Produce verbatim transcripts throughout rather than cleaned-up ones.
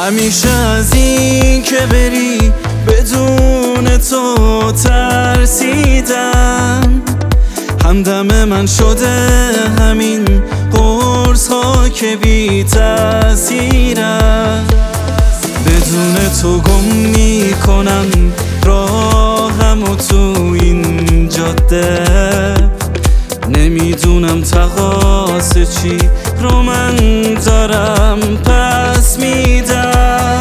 همیشه از این که بری بدون تو ترسیدم. همدم من شده همین قرص ها که بی تأثیرم. بدون تو گم میکنم راهم و تو این جاده. نمیدونم تقاص چی رو من دارم پس میدم.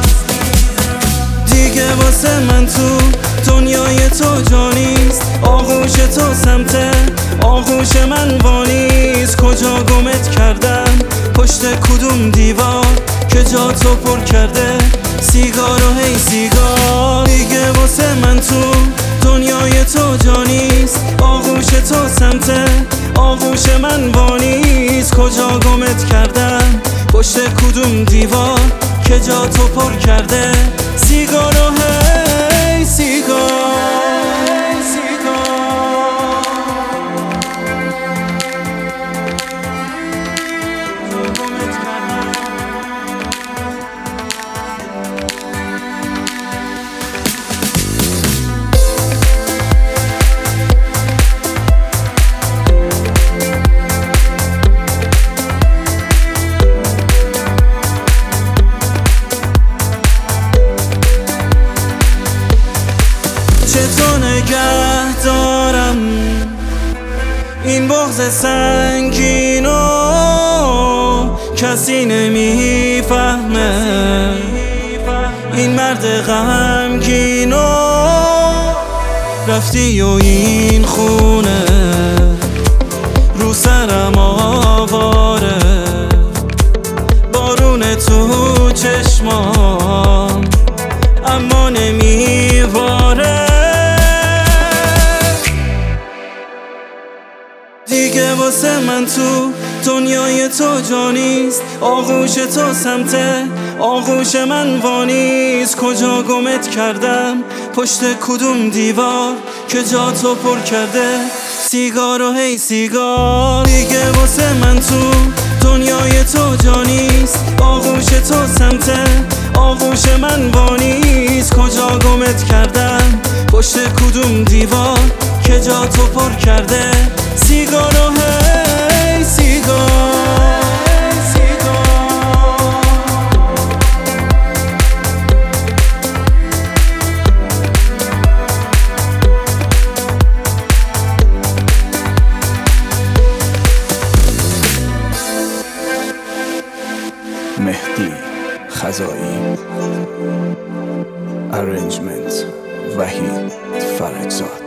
دیگه واسه من تو دنیای تو جانیست. آغوش تو سمت آغوش من وانیست. کجا گمت کردم پشت کدوم دیوار که جا تو پر کرده سیگار و هی سیگار. دیگه واسه من تو دنیای تو جانیست. آغوش تو سمت آغوش من وانیست. کجا گمت کردم پشت کدوم دیوار که جا تو پر کرده سیگار و هی سیگار. چطور نگه دارم این بغض سنگینو کسی نمیفهمه. این مرد غمگینو رفتی و این خونه رو سرم آواره. بارون تو چشمام اما نمیواره. دیگه واسه من تو دنیای تو جانیست. آغوش تو سمت آغوش من وانیست. کجا گمت کردم پشت کدوم دیوار که جا تو پر کرده سیگار و هی سیگار. دیگه واسه من تو دنیای تو جانیست. آغوش تو سمت آغوش من وانیست. کجا گمت کردم پشت کدوم دیوار که جا تو پر کرده سیگار و هی سیگار. مهدی خزائی. ارنجمنت وحید فرجزاد.